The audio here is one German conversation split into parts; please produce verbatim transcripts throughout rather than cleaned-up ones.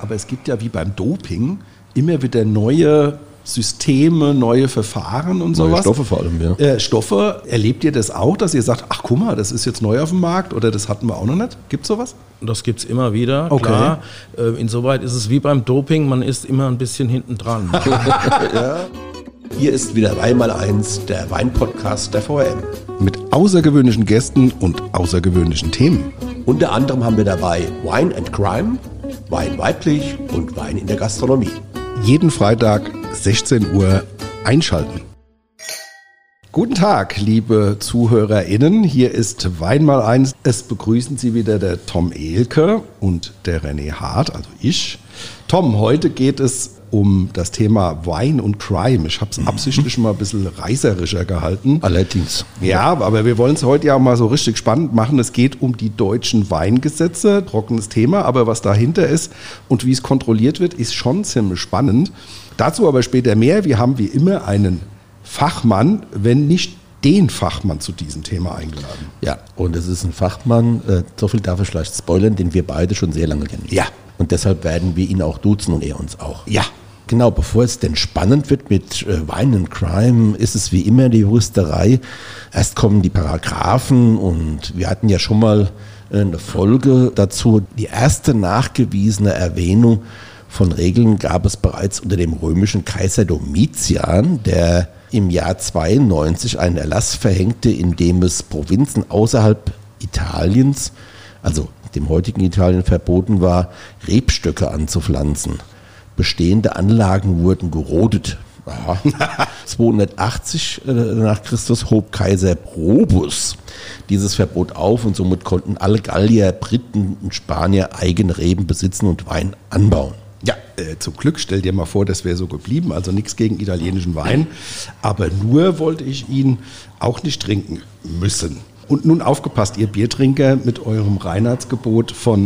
Aber es gibt ja wie beim Doping immer wieder neue Systeme, neue Verfahren und sowas. Neue Stoffe vor allem, ja. Äh, Stoffe, erlebt ihr das auch, dass ihr sagt, ach guck mal, das ist jetzt neu auf dem Markt oder das hatten wir auch noch nicht? Gibt es sowas? Das gibt es immer wieder, okay. Klar. Äh, insoweit ist es wie beim Doping, man ist immer ein bisschen hinten dran. Ja. Hier ist wieder Wein mal eins, der Weinpodcast der V R M. Mit außergewöhnlichen Gästen und außergewöhnlichen Themen. Unter anderem haben wir dabei Wine and Crime, Wein weiblich und Wein in der Gastronomie. Jeden Freitag sechzehn Uhr einschalten. Guten Tag, liebe ZuhörerInnen. Hier ist Wein mal eins. Es begrüßen Sie wieder der Tom Ehlke und der René Hart, also ich. Tom, heute geht es um das Thema Wine und Crime. Ich habe es absichtlich mal ein bisschen reißerischer gehalten. Allerdings. Ja, aber wir wollen es heute ja auch mal so richtig spannend machen. Es geht um die deutschen Weingesetze, trockenes Thema, aber was dahinter ist und wie es kontrolliert wird, ist schon ziemlich spannend. Dazu aber später mehr. Wir haben wie immer einen Fachmann, wenn nicht den Fachmann zu diesem Thema eingeladen. Ja, und es ist ein Fachmann, äh, so viel darf ich vielleicht spoilern, den wir beide schon sehr lange kennen. Ja. Und deshalb werden wir ihn auch duzen und er uns auch. Ja. Genau, bevor es denn spannend wird mit äh, Wine and Crime, ist es wie immer die Juristerei. Erst kommen die Paragraphen und wir hatten ja schon mal äh, eine Folge dazu. Die erste nachgewiesene Erwähnung von Regeln gab es bereits unter dem römischen Kaiser Domitian, der im Jahr zweiundneunzig einen Erlass verhängte, in dem es Provinzen außerhalb Italiens, also dem heutigen Italien, verboten war, Rebstöcke anzupflanzen. Bestehende Anlagen wurden gerodet. Aha. zweihundertachtzig nach Christus hob Kaiser Probus dieses Verbot auf und somit konnten alle Gallier, Briten und Spanier eigene Reben besitzen und Wein anbauen. Ja, äh, zum Glück, stell dir mal vor, das wäre so geblieben, also nichts gegen italienischen Wein, aber nur wollte ich ihn auch nicht trinken müssen. Und nun aufgepasst, ihr Biertrinker, mit eurem Reinheitsgebot von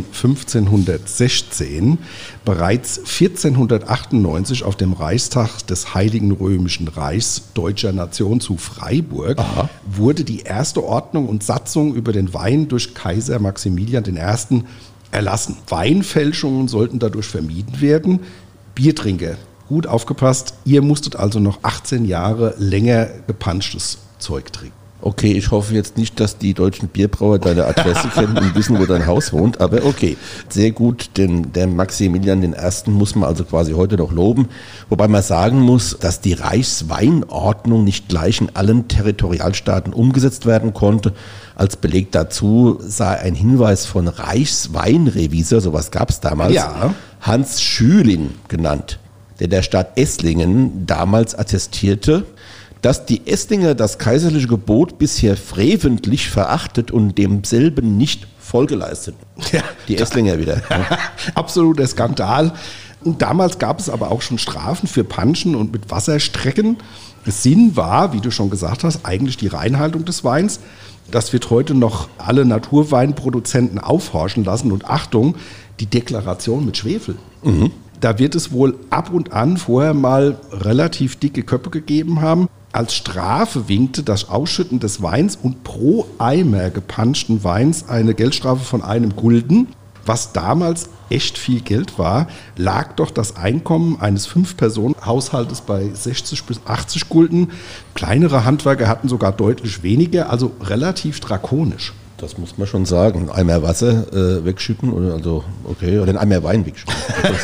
fünfzehnhundertsechzehn. Bereits vierzehnhundertachtundneunzig auf dem Reichstag des Heiligen Römischen Reichs Deutscher Nation zu Freiburg Aha. wurde die erste Ordnung und Satzung über den Wein durch Kaiser Maximilian der Erste erlassen. Weinfälschungen sollten dadurch vermieden werden. Biertrinker, gut aufgepasst, ihr musstet also noch achtzehn Jahre länger gepanschtes Zeug trinken. Okay, ich hoffe jetzt nicht, dass die deutschen Bierbrauer deine Adresse kennen und wissen, wo dein Haus wohnt, aber okay, sehr gut, denn der Maximilian den Ersten muss man also quasi heute noch loben, wobei man sagen muss, dass die Reichsweinordnung nicht gleich in allen Territorialstaaten umgesetzt werden konnte. Als Beleg dazu sei ein Hinweis von Reichsweinrevisor, sowas gab es damals, ja. Hans Schüling genannt, der der Stadt Esslingen damals attestierte, dass die Esslinger das kaiserliche Gebot bisher freventlich verachtet und demselben nicht Folge leisteten. Ja, die Esslinger wieder. Absoluter Skandal. Und damals gab es aber auch schon Strafen für Panschen und mit Wasserstrecken. Sinn war, wie du schon gesagt hast, eigentlich die Reinhaltung des Weins. Das wird heute noch alle Naturweinproduzenten aufhorchen lassen. Und Achtung, die Deklaration mit Schwefel. Mhm. Da wird es wohl ab und an vorher mal relativ dicke Köpfe gegeben haben. Als Strafe winkte das Ausschütten des Weins und pro Eimer gepanschten Weins eine Geldstrafe von einem Gulden. Was damals echt viel Geld war, lag doch das Einkommen eines Fünf-Personen-Haushaltes bei sechzig bis achtzig Gulden. Kleinere Handwerker hatten sogar deutlich weniger, also relativ drakonisch. Das muss man schon sagen. Ein Eimer Wasser äh, wegschütten oder also okay, oder ein Eimer Wein wegschütten.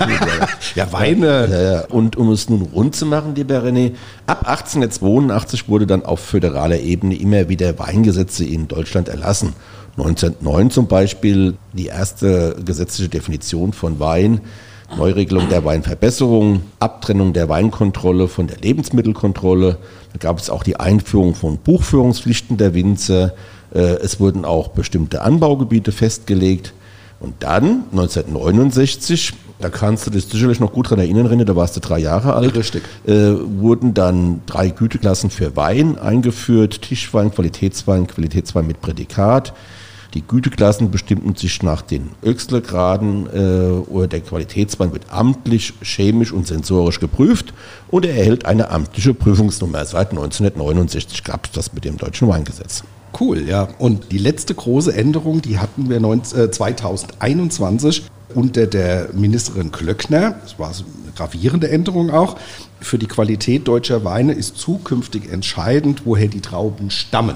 Ja, Weine. Ja, ja. Und um es nun rund zu machen, lieber René, ab achtzehnhundertzweiundachtzig wurde dann auf föderaler Ebene immer wieder Weingesetze in Deutschland erlassen. neunzehnhundertneun zum Beispiel die erste gesetzliche Definition von Wein, Neuregelung der Weinverbesserung, Abtrennung der Weinkontrolle von der Lebensmittelkontrolle. Da gab es auch die Einführung von Buchführungspflichten der Winzer. Es wurden auch bestimmte Anbaugebiete festgelegt. Und dann, neunzehnhundertneunundsechzig, da kannst du dich sicherlich noch gut dran erinnern, René, da warst du drei Jahre alt, Richtig. Äh, wurden dann drei Güteklassen für Wein eingeführt, Tischwein, Qualitätswein, Qualitätswein mit Prädikat. Die Güteklassen bestimmten sich nach den Oechsle-Graden äh, oder der Qualitätswein wird amtlich, chemisch und sensorisch geprüft und er erhält eine amtliche Prüfungsnummer. Seit neunzehnhundertneunundsechzig gab es das mit dem deutschen Weingesetz. Cool, ja. Und die letzte große Änderung, die hatten wir zweitausendeinundzwanzig. unter der Ministerin Klöckner, das war eine gravierende Änderung auch, für die Qualität deutscher Weine ist zukünftig entscheidend, woher die Trauben stammen.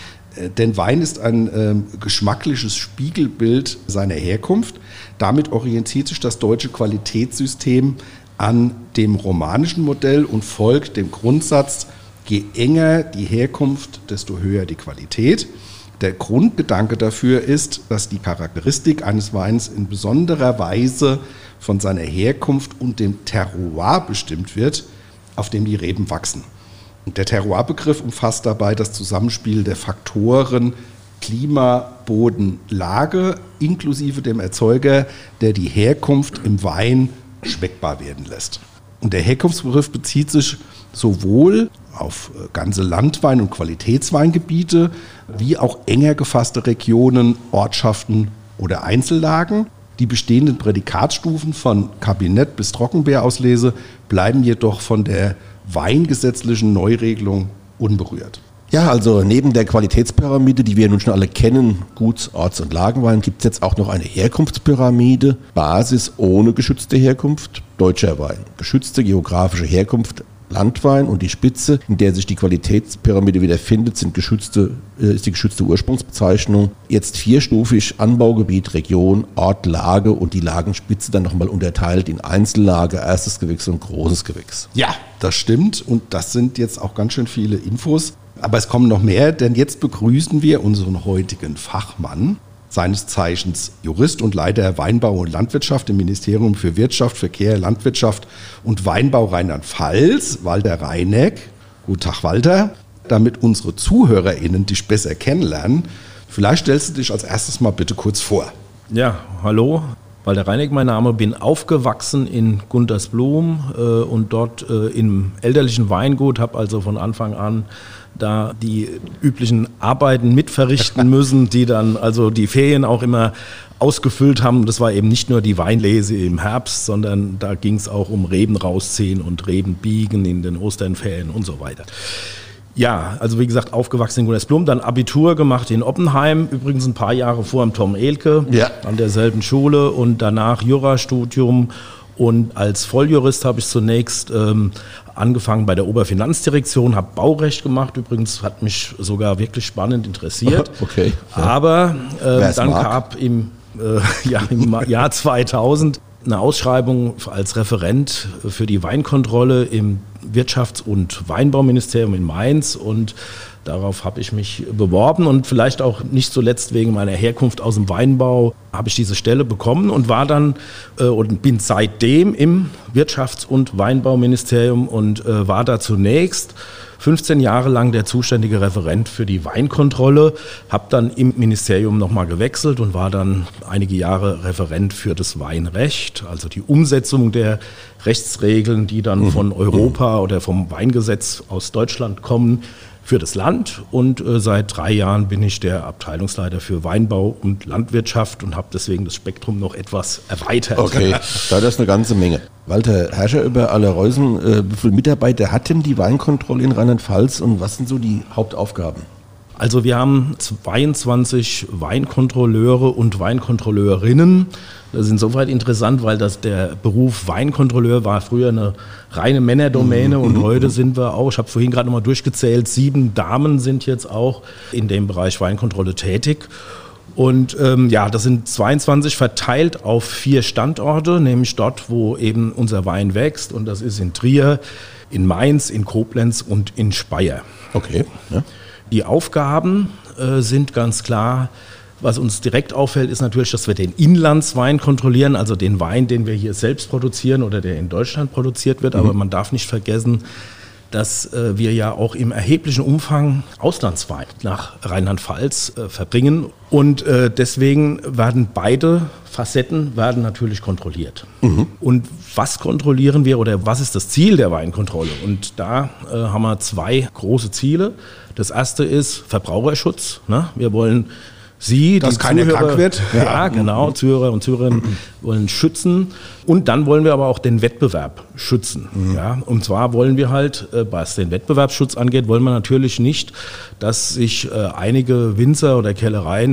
Denn Wein ist ein äh, geschmackliches Spiegelbild seiner Herkunft. Damit orientiert sich das deutsche Qualitätssystem an dem romanischen Modell und folgt dem Grundsatz, je enger die Herkunft, desto höher die Qualität. Der Grundgedanke dafür ist, dass die Charakteristik eines Weins in besonderer Weise von seiner Herkunft und dem Terroir bestimmt wird, auf dem die Reben wachsen. Und der Terroir-Begriff umfasst dabei das Zusammenspiel der Faktoren Klima, Boden, Lage, inklusive dem Erzeuger, der die Herkunft im Wein schmeckbar werden lässt. Und der Herkunftsbegriff bezieht sich sowohl auf ganze Landwein- und Qualitätsweingebiete, wie auch enger gefasste Regionen, Ortschaften oder Einzellagen. Die bestehenden Prädikatsstufen von Kabinett bis Trockenbeerauslese bleiben jedoch von der weingesetzlichen Neuregelung unberührt. Ja, also neben der Qualitätspyramide, die wir nun schon alle kennen, Guts-, Orts- und Lagenwein, gibt es jetzt auch noch eine Herkunftspyramide, Basis ohne geschützte Herkunft, deutscher Wein, geschützte geografische Herkunft, Landwein, und die Spitze, in der sich die Qualitätspyramide wiederfindet, sind geschützte, äh, ist die geschützte Ursprungsbezeichnung. Jetzt vierstufig Anbaugebiet, Region, Ort, Lage und die Lagenspitze dann nochmal unterteilt in Einzellage, erstes Gewächs und großes Gewächs. Ja, das stimmt, und das sind jetzt auch ganz schön viele Infos. Aber es kommen noch mehr, denn jetzt begrüßen wir unseren heutigen Fachmann, seines Zeichens Jurist und Leiter Weinbau und Landwirtschaft im Ministerium für Wirtschaft, Verkehr, Landwirtschaft und Weinbau Rheinland-Pfalz, Walter Reineck. Guten Tag, Walter. Damit unsere ZuhörerInnen dich besser kennenlernen, vielleicht stellst du dich als erstes mal bitte kurz vor. Ja, hallo. Walter Reineck, mein Name, bin aufgewachsen in Guntersblum äh, und dort äh, im elterlichen Weingut, habe also von Anfang an da die üblichen Arbeiten mitverrichten müssen, die dann also die Ferien auch immer ausgefüllt haben. Das war eben nicht nur die Weinlese im Herbst, sondern da ging es auch um Reben rausziehen und Reben biegen in den Osternferien und so weiter. Ja, also wie gesagt, aufgewachsen in Guntersblum, dann Abitur gemacht in Oppenheim, übrigens ein paar Jahre vor dem Tom Ehlke, ja, an derselben Schule, und danach Jurastudium. Und als Volljurist habe ich zunächst ähm, angefangen bei der Oberfinanzdirektion, habe Baurecht gemacht. Übrigens hat mich sogar wirklich spannend interessiert. Okay. Ja. Aber äh, dann gab im, äh, ja, im Jahr zweitausend eine Ausschreibung als Referent für die Weinkontrolle im Wirtschafts- und Weinbauministerium in Mainz, und darauf habe ich mich beworben, und vielleicht auch nicht zuletzt wegen meiner Herkunft aus dem Weinbau habe ich diese Stelle bekommen und war dann äh, und bin seitdem im Wirtschafts- und Weinbauministerium und äh, war da zunächst fünfzehn Jahre lang der zuständige Referent für die Weinkontrolle, habe dann im Ministerium nochmal gewechselt und war dann einige Jahre Referent für das Weinrecht, also die Umsetzung der Rechtsregeln, die dann von Europa oder vom Weingesetz aus Deutschland kommen, für das Land. Und äh, seit drei Jahren bin ich der Abteilungsleiter für Weinbau und Landwirtschaft und habe deswegen das Spektrum noch etwas erweitert. Okay, da ist eine ganze Menge. Walter, Herrscher über Allerreusen, äh, wie viele Mitarbeiter hat denn die Weinkontrolle in Rheinland-Pfalz und was sind so die Hauptaufgaben? Also wir haben zweiundzwanzig Weinkontrolleure und Weinkontrolleurinnen. Das ist insoweit interessant, weil das der Beruf Weinkontrolleur war früher eine reine Männerdomäne und mhm. heute sind wir auch, ich habe vorhin gerade nochmal durchgezählt, sieben Damen sind jetzt auch in dem Bereich Weinkontrolle tätig. Und ähm, ja, das sind zweiundzwanzig verteilt auf vier Standorte, nämlich dort, wo eben unser Wein wächst, und das ist in Trier, in Mainz, in Koblenz und in Speyer. Okay. Ja. Die Aufgaben äh, sind ganz klar. Was uns direkt auffällt, ist natürlich, dass wir den Inlandswein kontrollieren, also den Wein, den wir hier selbst produzieren oder der in Deutschland produziert wird. Mhm. Aber man darf nicht vergessen, dass äh, wir ja auch im erheblichen Umfang Auslandswein nach Rheinland-Pfalz äh, verbringen. Und äh, deswegen werden beide Facetten werden natürlich kontrolliert. Mhm. Und was kontrollieren wir oder was ist das Ziel der Weinkontrolle? Und da äh, haben wir zwei große Ziele. Das erste ist Verbraucherschutz. Ne? Wir wollen Sie, dass die keiner Zuhörer, krank wird. Ja, ja, genau, Zuhörer und Zuhörerinnen wollen schützen. Und dann wollen wir aber auch den Wettbewerb schützen. Mhm. Ja, und zwar wollen wir halt, was den Wettbewerbsschutz angeht, wollen wir natürlich nicht, dass sich äh, einige Winzer oder Kellereien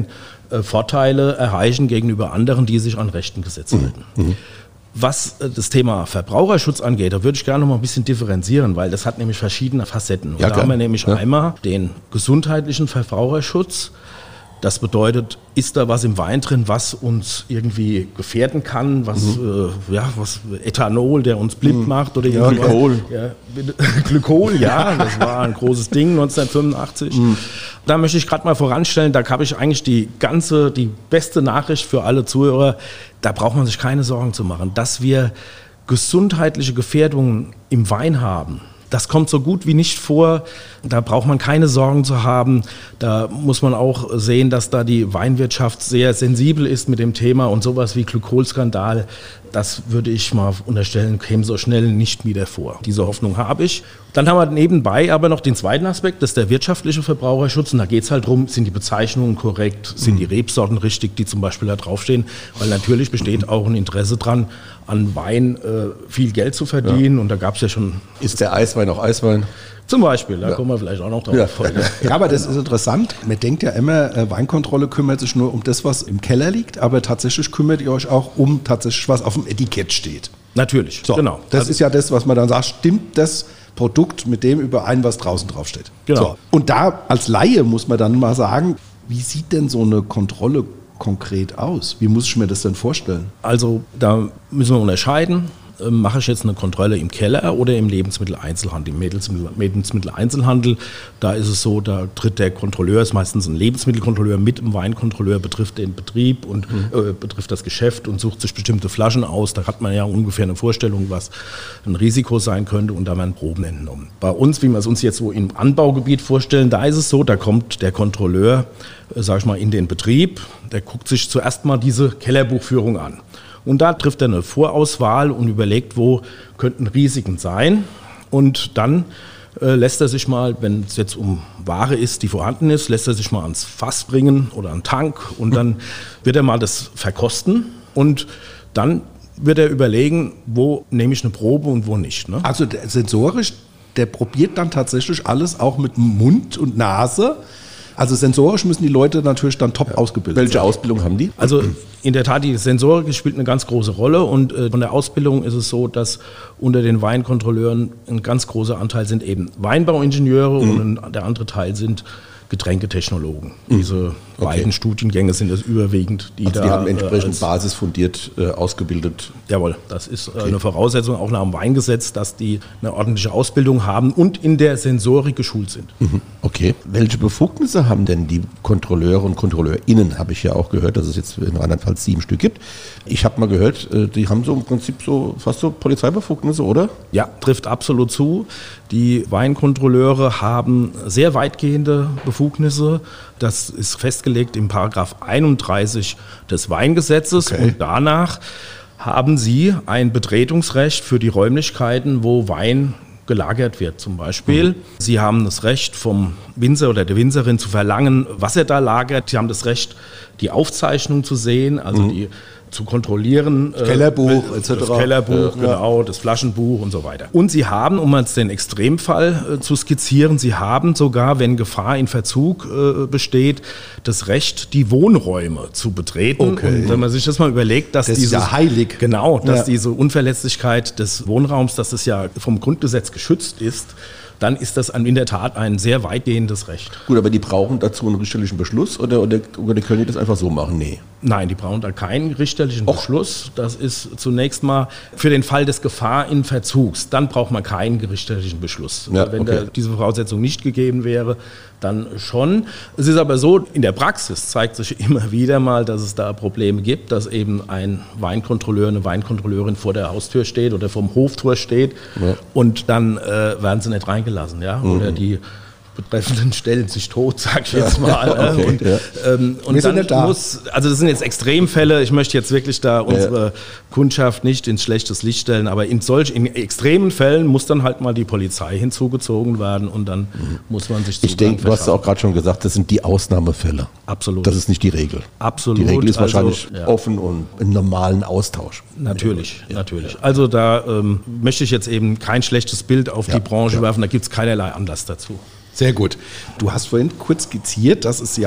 äh, Vorteile erreichen gegenüber anderen, die sich an Rechten Gesetze halten. Mhm. Was das Thema Verbraucherschutz angeht, da würde ich gerne noch mal ein bisschen differenzieren, weil das hat nämlich verschiedene Facetten. Und ja, da klar. haben wir nämlich ja. einmal den gesundheitlichen Verbraucherschutz. Das bedeutet, ist da was im Wein drin, was uns irgendwie gefährden kann, was, mhm. äh, ja, was Ethanol, der uns blind mhm. macht oder ja, Glykol. Ja, Glykol, ja, das war ein großes Ding neunzehnhundertfünfundachtzig. Mhm. Da möchte ich gerade mal voranstellen, da habe ich eigentlich die ganze, die beste Nachricht für alle Zuhörer, da braucht man sich keine Sorgen zu machen, dass wir gesundheitliche Gefährdungen im Wein haben. Das kommt so gut wie nicht vor, da braucht man keine Sorgen zu haben. Da muss man auch sehen, dass da die Weinwirtschaft sehr sensibel ist mit dem Thema und sowas wie Glykolskandal, das würde ich mal unterstellen, käme so schnell nicht wieder vor. Diese Hoffnung habe ich. Dann haben wir nebenbei aber noch den zweiten Aspekt, das ist der wirtschaftliche Verbraucherschutz. Und da geht es halt darum, sind die Bezeichnungen korrekt, sind die Rebsorten richtig, die zum Beispiel da draufstehen. Weil natürlich besteht auch ein Interesse dran, an Wein äh, viel Geld zu verdienen. Ja. Und da gab es ja schon... Ist der Eiswein auch Eiswein? Zum Beispiel, da ja. kommen wir vielleicht auch noch drauf. Ja. ja, aber das ist interessant. Man denkt ja immer, äh, Weinkontrolle kümmert sich nur um das, was im Keller liegt, aber tatsächlich kümmert ihr euch auch um tatsächlich, was auf dem Etikett steht. Natürlich, so, genau. Das also, ist ja das, was man dann sagt, stimmt das Produkt mit dem überein, was draußen draufsteht. Genau. So. Und da als Laie muss man dann mal sagen, wie sieht denn so eine Kontrolle konkret aus? Wie muss ich mir das denn vorstellen? Also da müssen wir unterscheiden. Mache ich jetzt eine Kontrolle im Keller oder im Lebensmitteleinzelhandel? Im Lebensmitteleinzelhandel, da ist es so, da tritt der Kontrolleur, ist meistens ein Lebensmittelkontrolleur mit dem Weinkontrolleur, betrifft den Betrieb und mhm. äh, betrifft das Geschäft und sucht sich bestimmte Flaschen aus. Da hat man ja ungefähr eine Vorstellung, was ein Risiko sein könnte und da werden Proben entnommen. Bei uns, wie wir es uns jetzt so im Anbaugebiet vorstellen, da ist es so, da kommt der Kontrolleur, äh, sag ich mal, in den Betrieb, der guckt sich zuerst mal diese Kellerbuchführung an. Und da trifft er eine Vorauswahl und überlegt, wo könnten Risiken sein. Und dann äh, lässt er sich mal, wenn es jetzt um Ware ist, die vorhanden ist, lässt er sich mal ans Fass bringen oder an den Tank. Und dann wird er mal das verkosten. Und dann wird er überlegen, wo nehme ich eine Probe und wo nicht. Ne? Also der, sensorisch, der probiert dann tatsächlich alles auch mit Mund und Nase. Also sensorisch müssen die Leute natürlich dann top ja. ausgebildet Welche sein. Welche Ausbildung haben die? Also in der Tat, die Sensorik spielt eine ganz große Rolle und äh, von der Ausbildung ist es so, dass unter den Weinkontrolleuren ein ganz großer Anteil sind eben Weinbauingenieure mhm. und ein, der andere Teil sind Getränketechnologen. Mhm. Diese okay. beiden Studiengänge sind es überwiegend, die also da... die haben entsprechend äh, basisfundiert äh, ausgebildet. Jawohl, das ist okay. eine Voraussetzung auch nach dem Weingesetz, dass die eine ordentliche Ausbildung haben und in der Sensorik geschult sind. Mhm. Okay. Welche Befugnisse haben denn die Kontrolleure und KontrolleurInnen, habe ich ja auch gehört, dass es jetzt in Rheinland-Pfalz sieben Stück gibt. Ich habe mal gehört, die haben so im Prinzip so fast so Polizeibefugnisse, oder? Ja, trifft absolut zu. Die Weinkontrolleure haben sehr weitgehende Befugnisse. Das ist festgelegt im Paragraph einunddreißig des Weingesetzes okay. und danach haben sie ein Betretungsrecht für die Räumlichkeiten, wo Wein gelagert wird zum Beispiel. Mhm. Sie haben das Recht vom Winzer oder der Winzerin zu verlangen, was er da lagert. Sie haben das Recht, die Aufzeichnung zu sehen, also mhm. die zu kontrollieren. Das Kellerbuch äh, et cetera. Das Kellerbuch, ja. genau, das Flaschenbuch und so weiter. Und sie haben, um jetzt den Extremfall äh, zu skizzieren, sie haben sogar, wenn Gefahr in Verzug äh, besteht, das Recht, die Wohnräume zu betreten. Okay. Und wenn man sich das mal überlegt, dass das dieses, ist ja heilig. Genau, dass ja. diese Unverletzlichkeit des Wohnraums, dass es ja vom Grundgesetz geschützt ist, dann ist das in der Tat ein sehr weitgehendes Recht. Gut, aber die brauchen dazu einen richterlichen Beschluss oder, oder, oder können die das einfach so machen? Nee. Nein, die brauchen da keinen richterlichen Och. Beschluss. Das ist zunächst mal für den Fall des Gefahr in Verzugs. Dann braucht man keinen richterlichen Beschluss. Ja, Wenn okay. da diese Voraussetzung nicht gegeben wäre, dann schon. Es ist aber so, in der Praxis zeigt sich immer wieder mal, dass es da Probleme gibt, dass eben ein Weinkontrolleur, eine Weinkontrolleurin vor der Haustür steht oder vom Hoftor steht ja. und dann äh, werden sie nicht reingelassen. Ja? Mhm. Oder die Betreffenden stellen sich tot, sag ich jetzt mal. Okay, und ja. ähm, und dann da. muss, also das sind jetzt Extremfälle, ich möchte jetzt wirklich da unsere ja. Kundschaft nicht ins schlechtes Licht stellen, aber in solch in extremen Fällen muss dann halt mal die Polizei hinzugezogen werden und dann mhm. muss man sich Zugang Ich denke, du hast auch gerade schon gesagt, das sind die Ausnahmefälle. Absolut. Das ist nicht die Regel. Absolut. Die Regel ist wahrscheinlich also, ja. offen und im normalen Austausch. Natürlich, ja. natürlich. Also da ähm, möchte ich jetzt eben kein schlechtes Bild auf ja. die Branche ja. werfen, da gibt es keinerlei Anlass dazu. Sehr gut. Du hast vorhin kurz skizziert, dass es ja auch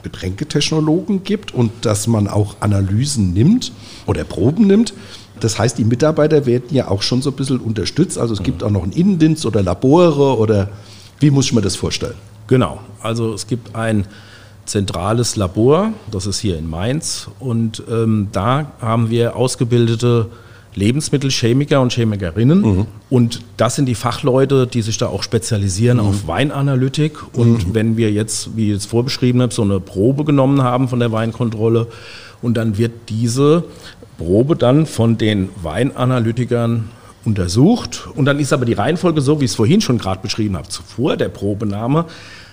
Getränketechnologen gibt und dass man auch Analysen nimmt oder Proben nimmt. Das heißt, die Mitarbeiter werden ja auch schon so ein bisschen unterstützt. Also es gibt auch noch einen Innendienst oder Labore oder wie muss ich mir das vorstellen? Genau, also es gibt ein zentrales Labor, das ist hier in Mainz und ähm, da haben wir ausgebildete Lebensmittelchemiker und Chemikerinnen mhm. und das sind die Fachleute, die sich da auch spezialisieren mhm. auf Weinanalytik und mhm. wenn wir jetzt, wie ich es vorbeschrieben habe, so eine Probe genommen haben von der Weinkontrolle und dann wird diese Probe dann von den Weinanalytikern untersucht und dann ist aber die Reihenfolge so, wie ich es vorhin schon gerade beschrieben habe, zuvor der Probenahme.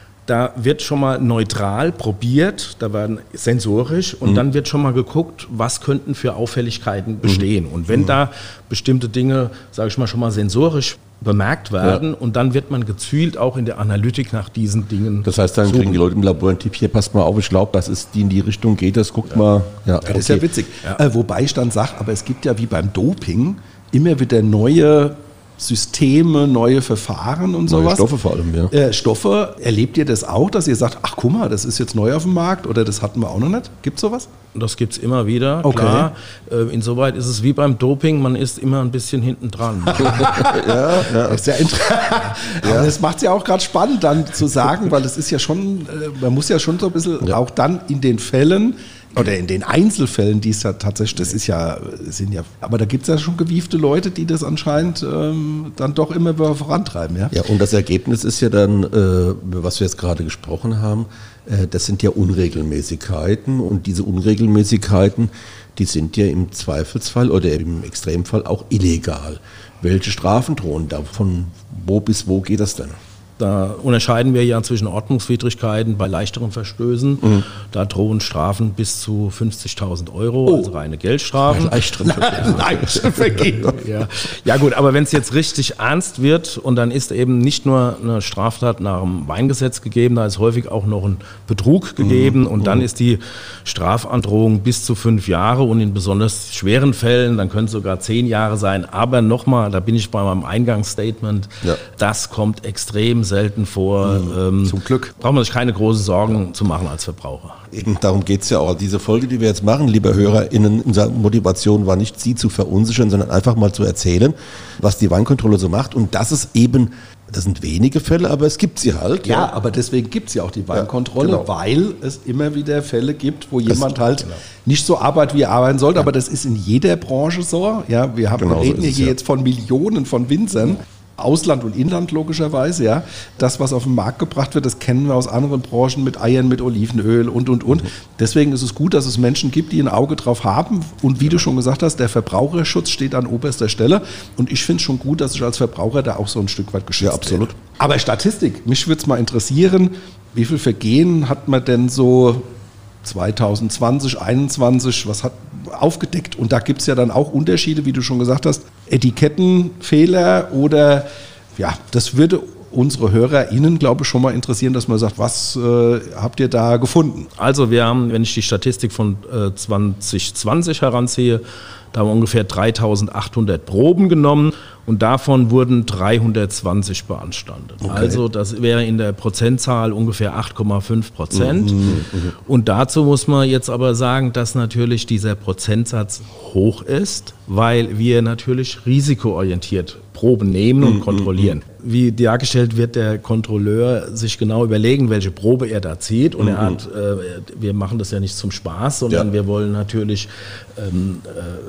Da wird schon mal neutral probiert, da werden sensorisch und mhm. dann wird schon mal geguckt, was könnten für Auffälligkeiten bestehen. Mhm. Und wenn mhm. da bestimmte Dinge, sage ich mal, schon mal sensorisch bemerkt werden ja. und dann wird man gezielt auch in der Analytik nach diesen Dingen. Das heißt, dann suchen. Kriegen die Leute im Labor einen Tipp, hier passt mal auf, ich glaube, das ist die in die Richtung geht, das guckt ja. mal. Ja, okay. Das ist ja witzig. Ja. Äh, wobei ich dann sage, aber es gibt ja wie beim Doping immer wieder neue Systeme, neue Verfahren und sowas. Neue Stoffe vor allem, ja. Äh, Stoffe, erlebt ihr das auch, dass ihr sagt, ach guck mal, das ist jetzt neu auf dem Markt oder das hatten wir auch noch nicht? Gibt es sowas? Das gibt es immer wieder, okay. klar. Äh, insoweit ist es wie beim Doping, man ist immer ein bisschen hinten dran. ja, ja. Das ist ja interessant. Ja. Aber das macht es ja auch gerade spannend dann zu sagen, weil es ist ja schon, man muss ja schon so ein bisschen ja. auch dann in den Fällen, oder in den Einzelfällen, die es ja tatsächlich, das ist ja, sind ja, aber da gibt es ja schon gewiefte Leute, die das anscheinend ähm, dann doch immer vorantreiben. Ja? Ja, und das Ergebnis ist ja dann, äh, über was wir jetzt gerade gesprochen haben, äh, das sind ja Unregelmäßigkeiten und diese Unregelmäßigkeiten, die sind ja im Zweifelsfall oder im Extremfall auch illegal. Welche Strafen drohen da? Von wo bis wo geht das denn? Da unterscheiden wir ja zwischen Ordnungswidrigkeiten bei leichteren Verstößen. Mhm. Da drohen Strafen bis zu fünfzigtausend Euro, oh. also reine Geldstrafen. Leichteren Verstößen. ja. ja gut, aber wenn es jetzt richtig ernst wird und dann ist eben nicht nur eine Straftat nach dem Weingesetz gegeben, da ist häufig auch noch ein Betrug gegeben mhm. und dann ist die Strafandrohung bis zu fünf Jahre und in besonders schweren Fällen, dann können es sogar zehn Jahre sein. Aber nochmal, da bin ich bei meinem Eingangsstatement, ja. das kommt extrem selten vor. Mhm. Ähm, Zum Glück. Braucht man sich keine großen Sorgen ja. zu machen als Verbraucher. Eben darum geht es ja auch. Diese Folge, die wir jetzt machen, liebe HörerInnen, unsere Motivation war nicht, Sie zu verunsichern, sondern einfach mal zu erzählen, was die Weinkontrolle so macht und dass es eben, das sind wenige Fälle, aber es gibt sie halt. Ja, ja. aber deswegen gibt es ja auch die Weinkontrolle, ja, genau. weil es immer wieder Fälle gibt, wo jemand das, halt genau. nicht so arbeitet, wie er arbeiten sollte, ja. aber das ist in jeder Branche so. Ja, wir haben, genau reden so hier ja. jetzt von Millionen von Winzern. Ausland und Inland logischerweise, ja. Das, was auf den Markt gebracht wird, das kennen wir aus anderen Branchen mit Eiern, mit Olivenöl und, und, und. Mhm. Deswegen ist es gut, dass es Menschen gibt, die ein Auge drauf haben. Und wie ja. du schon gesagt hast, der Verbraucherschutz steht an oberster Stelle. Und ich finde es schon gut, dass ich als Verbraucher da auch so ein Stück weit geschützt ja, absolut. werde. Aber Statistik, mich würde es mal interessieren, wie viele Vergehen hat man denn so zwanzig zwanzig, einundzwanzig, was hat aufgedeckt? Und da gibt es ja dann auch Unterschiede, wie du schon gesagt hast, Etikettenfehler oder, ja, das würde unsere HörerInnen, glaube ich, schon mal interessieren, dass man sagt, was äh, habt ihr da gefunden? Also wir haben, wenn ich die Statistik von äh, zwanzig zwanzig heranziehe, da haben wir ungefähr dreitausendachthundert Proben genommen und davon wurden dreihundertzwanzig beanstandet. Okay. Also das wäre in der Prozentzahl ungefähr acht Komma fünf Prozent. Mhm, mh. Und dazu muss man jetzt aber sagen, dass natürlich dieser Prozentsatz hoch ist, weil wir natürlich risikoorientiert Proben nehmen und mhm, kontrollieren. Wie dargestellt wird der Kontrolleur sich genau überlegen, welche Probe er da zieht. Und mhm. er hat, äh, wir machen das ja nicht zum Spaß, sondern ja. wir wollen natürlich ähm,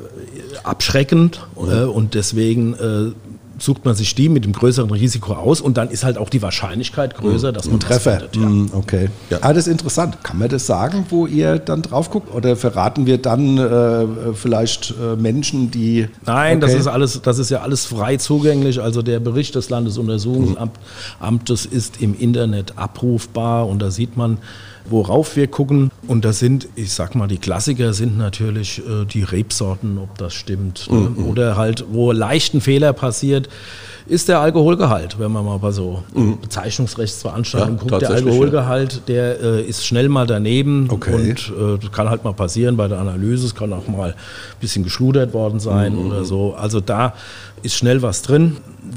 äh, abschreckend mhm. äh, und deswegen äh, sucht man sich die mit dem größeren Risiko aus und dann ist halt auch die Wahrscheinlichkeit größer, dass man ein Treffer. Das findet, ja. Okay. Ja. Ah, das ist interessant. Kann man das sagen, wo ihr dann drauf guckt? Oder verraten wir dann äh, vielleicht äh, Menschen, die... Nein, okay. das ist alles, das ist ja alles frei zugänglich. Also der Bericht des Landesuntersuchungsamtes mhm. ist im Internet abrufbar und da sieht man, worauf wir gucken. Und das sind, ich sag mal, die Klassiker sind natürlich äh, die Rebsorten, ob das stimmt. Ne? Mhm. Oder halt, wo leicht ein Fehler passiert, ist der Alkoholgehalt. Wenn man mal bei so mhm. Bezeichnungsrechtsveranstaltungen ja, guckt, der Alkoholgehalt, ja. der äh, ist schnell mal daneben. Okay. Und äh, das kann halt mal passieren bei der Analyse. Es kann auch mal ein bisschen geschludert worden sein mhm. oder so. Also da ist schnell was drin.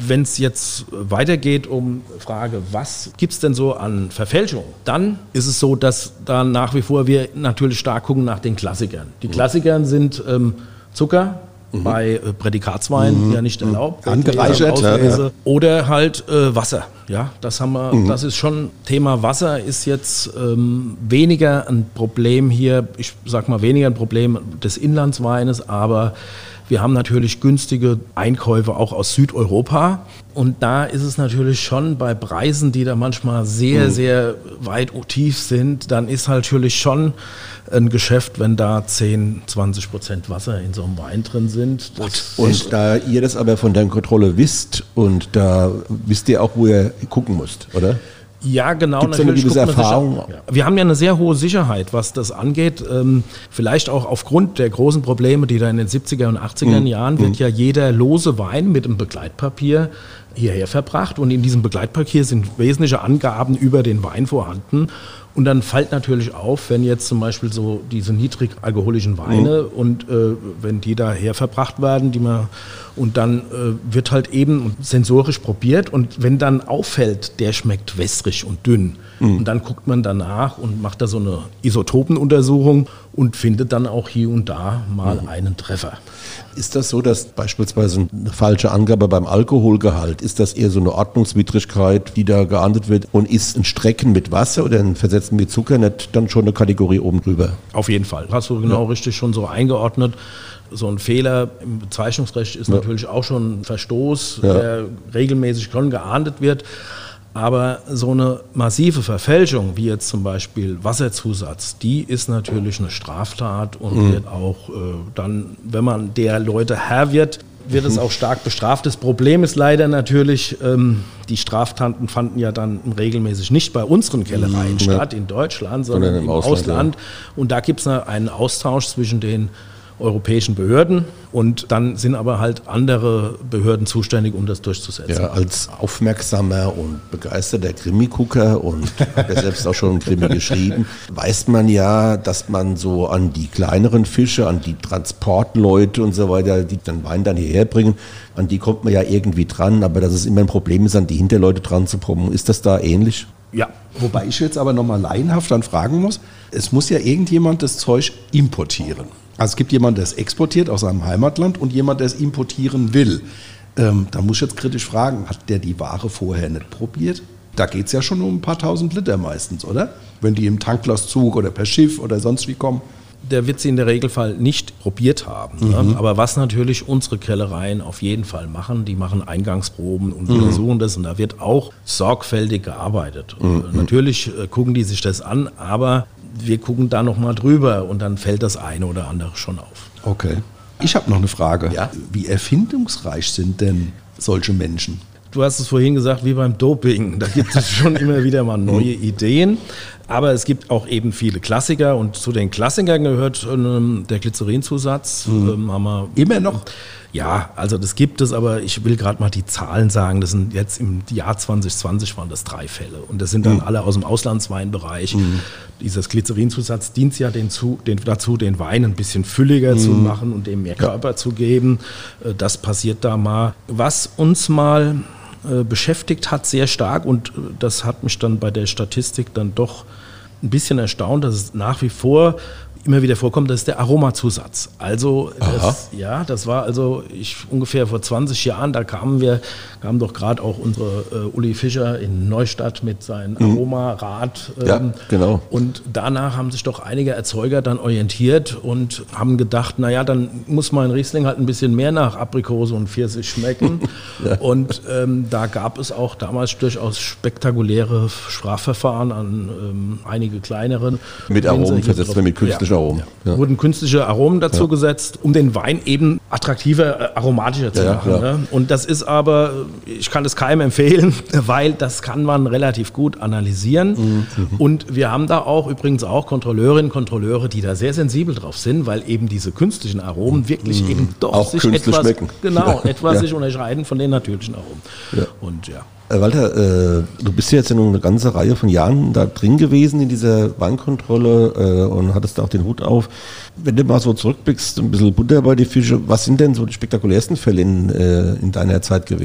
wenn es jetzt weitergeht um Frage, was gibt es denn so an Verfälschung, dann ist es so, dass da nach wie vor wir natürlich stark gucken nach den Klassikern. Die Klassikern sind ähm, Zucker, mhm. bei äh, Prädikatswein mhm. ja nicht erlaubt. Angereichert. Ja, ja. Oder halt äh, Wasser. Ja, das haben wir, mhm. das ist schon, Thema Wasser ist jetzt ähm, weniger ein Problem hier, ich sag mal weniger ein Problem des Inlandsweines, aber wir haben natürlich günstige Einkäufe auch aus Südeuropa und da ist es natürlich schon bei Preisen, die da manchmal sehr, mhm. sehr weit tief sind, dann ist halt natürlich schon ein Geschäft, wenn da zehn, zwanzig Prozent Wasser in so einem Wein drin sind. Das und da ihr das aber von der Kontrolle wisst und da wisst ihr auch, wo ihr gucken müsst, oder? Ja, genau. Gibt's natürlich eine gewisse Erfahrung? Ja. Wir haben ja eine sehr hohe Sicherheit, was das angeht. Ähm, vielleicht auch aufgrund der großen Probleme, die da in den siebziger und achtziger mhm. Jahren, wird mhm. ja jeder lose Wein mit einem Begleitpapier hierher verbracht. Und in diesem Begleitpapier sind wesentliche Angaben über den Wein vorhanden. Und dann fällt natürlich auf, wenn jetzt zum Beispiel so diese niedrigalkoholischen Weine mhm. und äh, wenn die daher verbracht werden, die man und dann äh, wird halt eben sensorisch probiert und wenn dann auffällt, der schmeckt wässrig und dünn mhm. und dann guckt man danach und macht da so eine Isotopenuntersuchung und findet dann auch hier und da mal mhm. einen Treffer. Ist das so, dass beispielsweise eine falsche Angabe beim Alkoholgehalt, ist das eher so eine Ordnungswidrigkeit, die da geahndet wird? Und ist ein Strecken mit Wasser oder ein Versetzen mit Zucker nicht dann schon eine Kategorie oben drüber? Auf jeden Fall. Hast du genau ja. richtig schon so eingeordnet. So ein Fehler im Bezeichnungsrecht ist ja. natürlich auch schon ein Verstoß, ja. der regelmäßig schon geahndet wird. Aber so eine massive Verfälschung, wie jetzt zum Beispiel Wasserzusatz, die ist natürlich eine Straftat und mhm. wird auch äh, dann, wenn man der Leute Herr wird, wird es auch stark bestraft. Das Problem ist leider natürlich, ähm, die Straftaten fanden ja dann regelmäßig nicht bei unseren Kellereien mhm. statt, in Deutschland, sondern im, im Ausland. Ausland. Ja. Und da gibt es einen Austausch zwischen den europäischen Behörden und dann sind aber halt andere Behörden zuständig, um das durchzusetzen. Ja, als aufmerksamer und begeisterter Krimi-Gucker und habe ja selbst auch schon einen Krimi geschrieben, weiß man ja, dass man so an die kleineren Fische, an die Transportleute und so weiter, die den Wein dann hierher bringen, an die kommt man ja irgendwie dran, aber dass es immer ein Problem ist, an die Hinterleute dran zu kommen. Ist das da ähnlich? Ja, wobei ich jetzt aber nochmal laienhaft dann fragen muss, es muss ja irgendjemand das Zeug importieren. Also es gibt jemanden, der es exportiert aus seinem Heimatland und jemand, der es importieren will. Ähm, da muss ich jetzt kritisch fragen, hat der die Ware vorher nicht probiert? Da geht es ja schon um ein paar tausend Liter meistens, oder? Wenn die im Tanklastzug oder per Schiff oder sonst wie kommen. Der wird sie in der Regelfall nicht probiert haben. Mhm. Ne? Aber was natürlich unsere Kellereien auf jeden Fall machen, die machen Eingangsproben und mhm. untersuchen das und da wird auch sorgfältig gearbeitet. Mhm. Natürlich äh, gucken die sich das an, aber wir gucken da nochmal drüber und dann fällt das eine oder andere schon auf. Okay. Ich habe noch eine Frage. Ja? Wie erfindungsreich sind denn solche Menschen? Du hast es vorhin gesagt, wie beim Doping. Da gibt es schon immer wieder mal neue Ideen. Aber es gibt auch eben viele Klassiker. Und zu den Klassikern gehört ähm, der Glycerinzusatz. Mhm. Ähm, haben wir, immer noch? Ja, also das gibt es, aber ich will gerade mal die Zahlen sagen. Das sind jetzt im Jahr zwanzig zwanzig waren das drei Fälle. Und das sind dann mhm. alle aus dem Auslandsweinbereich. Mhm. Dieses Glycerinzusatz dient ja den zu, den, dazu, den Wein ein bisschen fülliger mhm. zu machen und dem mehr Körper ja. zu geben. Das passiert da mal. Was uns mal äh, beschäftigt hat, sehr stark, und das hat mich dann bei der Statistik dann doch ein bisschen erstaunt, dass es nach wie vor immer wieder vorkommt, das ist der Aromazusatz. Also das, ja, das war also ich ungefähr vor zwanzig Jahren, da kamen wir, kamen doch gerade auch unsere äh, Uli Fischer in Neustadt mit seinem mhm. Aromarad. Ähm, ja, genau. Und danach haben sich doch einige Erzeuger dann orientiert und haben gedacht, naja, dann muss mein Riesling halt ein bisschen mehr nach Aprikose und Pfirsich schmecken. ja. Und ähm, da gab es auch damals durchaus spektakuläre Strafverfahren an ähm, einige kleineren. Mit Aromen versetzt, mit künstlichen ja. Aromen. Ja. Wurden künstliche Aromen dazu ja. gesetzt, um den Wein eben attraktiver, äh, aromatischer zu ja, machen. Ja. Ne? Und das ist aber, ich kann es keinem empfehlen, weil das kann man relativ gut analysieren. Mhm. Und wir haben da auch übrigens auch Kontrolleurinnen und Kontrolleure, die da sehr sensibel drauf sind, weil eben diese künstlichen Aromen wirklich mhm. eben doch auch sich etwas, schmecken. Genau, ja. etwas ja. sich unterscheiden von den natürlichen Aromen. Ja. Und ja. Walter, äh, du bist ja jetzt ja nun eine ganze Reihe von Jahren da drin gewesen in dieser Weinkontrolle äh, und hattest da auch den Hut auf. Wenn du mal so zurückblickst, ein bisschen Butter bei die Fische, was sind denn so die spektakulärsten Fälle in, äh, in deiner Zeit gewesen?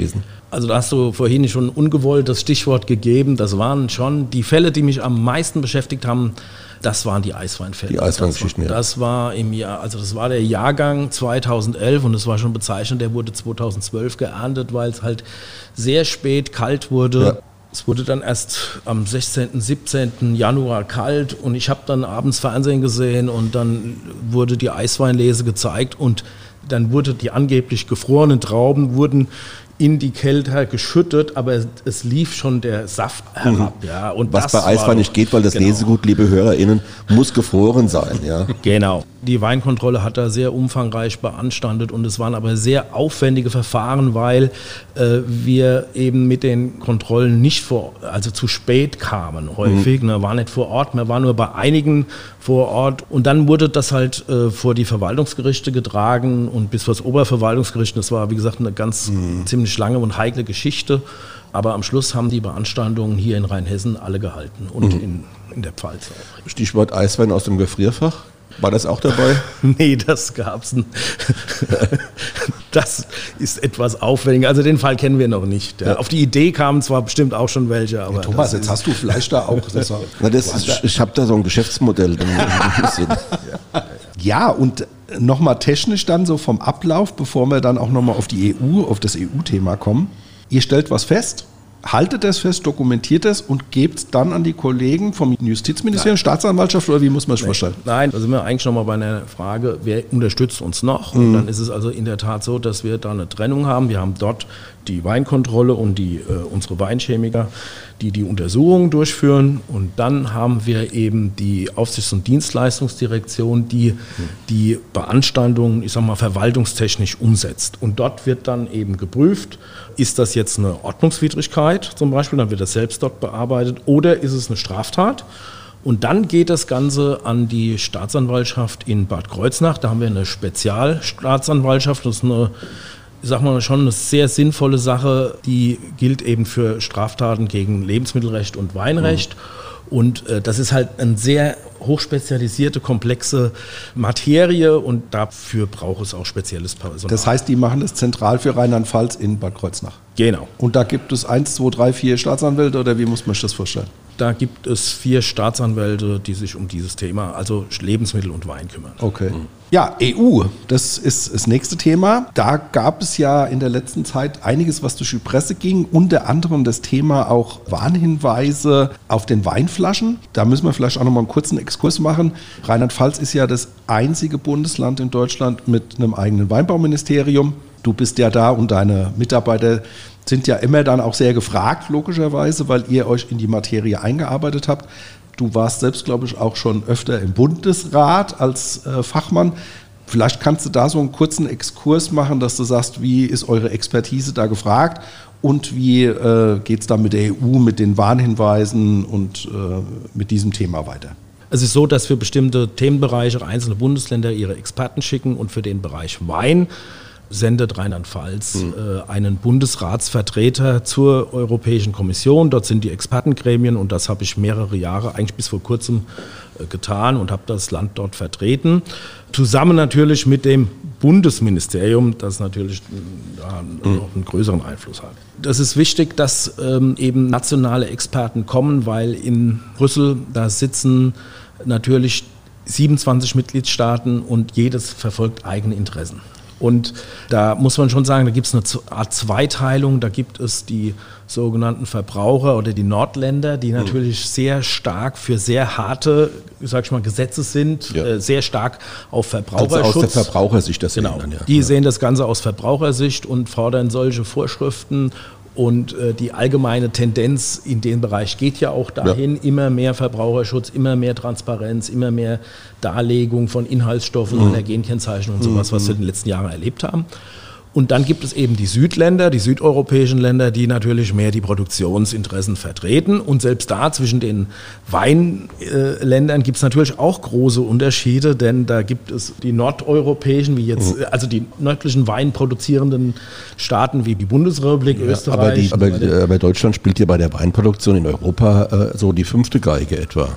Also da hast du vorhin schon ungewollt das Stichwort gegeben. Das waren schon die Fälle, die mich am meisten beschäftigt haben. Das waren die Eisweinfälle. Die Eisweingeschichten, ja. Das war im Jahr, also das war der Jahrgang zweitausendelf und das war schon bezeichnend. Der wurde zweitausendzwölf geerntet, weil es halt sehr spät kalt wurde. Ja. Es wurde dann erst am sechzehnten, siebzehnten Januar kalt und ich habe dann abends Fernsehen gesehen und dann wurde die Eisweinlese gezeigt und dann wurde die angeblich gefrorenen Trauben wurden in die Kälte geschüttet, aber es lief schon der Saft herab. Mhm. Ja, und was bei Eiswein nicht geht, weil das genau. Lesegut, liebe HörerInnen, muss gefroren sein. Ja. Genau. Die Weinkontrolle hat da sehr umfangreich beanstandet und es waren aber sehr aufwendige Verfahren, weil äh, wir eben mit den Kontrollen nicht vor, also zu spät kamen häufig. Mhm. Man war nicht vor Ort, man war nur bei einigen vor Ort und dann wurde das halt äh, vor die Verwaltungsgerichte getragen und bis vor das Oberverwaltungsgericht. Das war, wie gesagt, eine ganz mhm. ziemlich lange und heikle Geschichte. Aber am Schluss haben die Beanstandungen hier in Rheinhessen alle gehalten und mhm. in, in der Pfalz auch. Stichwort Eiswein aus dem Gefrierfach. War das auch dabei? Nee, das gab's nicht. Das ist etwas aufwendiger. Also den Fall kennen wir noch nicht. Ja. Auf die Idee kamen zwar bestimmt auch schon welche, aber. Ja, Thomas, jetzt hast du vielleicht da auch. Das war, Na, das ist, ich habe da so ein Geschäftsmodell. Ja, und nochmal technisch dann so vom Ablauf, bevor wir dann auch nochmal auf die E U, auf das E U-Thema kommen. Ihr stellt was fest. Haltet das fest, dokumentiert es und gebt es dann an die Kollegen vom Justizministerium, Nein. Staatsanwaltschaft oder wie muss man es vorstellen? Nein, da sind wir eigentlich nochmal bei einer Frage, wer unterstützt uns noch? Mhm. Und dann ist es also in der Tat so, dass wir da eine Trennung haben. Wir haben dort die Weinkontrolle und die, äh, unsere Weinchemiker, die die Untersuchungen durchführen. Und dann haben wir eben die Aufsichts- und Dienstleistungsdirektion, die mhm. die Beanstandungen, ich sag mal, verwaltungstechnisch umsetzt. Und dort wird dann eben geprüft, ist das jetzt eine Ordnungswidrigkeit zum Beispiel, dann wird das selbst dort bearbeitet, oder ist es eine Straftat? Und dann geht das Ganze an die Staatsanwaltschaft in Bad Kreuznach. Da haben wir eine Spezialstaatsanwaltschaft, das ist eine, ich sag mal, schon eine sehr sinnvolle Sache, die gilt eben für Straftaten gegen Lebensmittelrecht und Weinrecht. Mhm. Und äh, das ist halt eine sehr hochspezialisierte, komplexe Materie und dafür braucht es auch spezielles Personal. Das heißt, die machen das zentral für Rheinland-Pfalz in Bad Kreuznach? Genau. Und da gibt es eins, zwei, drei, vier Staatsanwälte oder wie muss man sich das vorstellen? Da gibt es vier Staatsanwälte, die sich um dieses Thema, also Lebensmittel und Wein kümmern. Okay. Mhm. Ja, E U, das ist das nächste Thema. Da gab es ja in der letzten Zeit einiges, was durch die Presse ging. Unter anderem das Thema auch Warnhinweise auf den Weinflaschen. Da müssen wir vielleicht auch noch mal einen kurzen Exkurs machen. Rheinland-Pfalz ist ja das einzige Bundesland in Deutschland mit einem eigenen Weinbauministerium. Du bist ja da und deine Mitarbeiter sind ja immer dann auch sehr gefragt, logischerweise, weil ihr euch in die Materie eingearbeitet habt. Du warst selbst, glaube ich, auch schon öfter im Bundesrat als äh, Fachmann. Vielleicht kannst du da so einen kurzen Exkurs machen, dass du sagst, wie ist eure Expertise da gefragt und wie äh, geht es da mit der E U, mit den Warnhinweisen und äh, mit diesem Thema weiter? Es ist so, dass für bestimmte Themenbereiche einzelne Bundesländer ihre Experten schicken und für den Bereich Wein sendet Rheinland-Pfalz mhm. äh, einen Bundesratsvertreter zur Europäischen Kommission. Dort sind die Expertengremien und das habe ich mehrere Jahre, eigentlich bis vor kurzem, äh, getan und habe das Land dort vertreten. Zusammen natürlich mit dem Bundesministerium, das natürlich da mhm. noch einen größeren Einfluss hat. Das ist wichtig, dass ähm, eben nationale Experten kommen, weil in Brüssel, da sitzen natürlich siebenundzwanzig Mitgliedstaaten und jedes verfolgt eigene Interessen. Und da muss man schon sagen, da gibt es eine Art Zweiteilung, da gibt es die sogenannten Verbraucher oder die Nordländer, die natürlich mhm. sehr stark für sehr harte, sag ich mal, Gesetze sind, ja. äh, sehr stark auf Verbraucherschutz. Also aus der Verbrauchersicht das genau. Dann, ja. Die ja. sehen das Ganze aus Verbrauchersicht und fordern solche Vorschriften. Und äh, die allgemeine Tendenz in dem Bereich geht ja auch dahin, ja. immer mehr Verbraucherschutz, immer mehr Transparenz, immer mehr Darlegung von Inhaltsstoffen, mhm. Allergenkennzeichnung und sowas, mhm. was wir in den letzten Jahren erlebt haben. Und dann gibt es eben die Südländer, die südeuropäischen Länder, die natürlich mehr die Produktionsinteressen vertreten. Und selbst da zwischen den Weinländern gibt es natürlich auch große Unterschiede, denn da gibt es die nordeuropäischen, wie jetzt, also die nördlichen weinproduzierenden Staaten wie die Bundesrepublik, ja, Österreich. Aber, die, aber, aber Deutschland spielt ja bei der Weinproduktion in Europa äh, so die fünfte Geige etwa.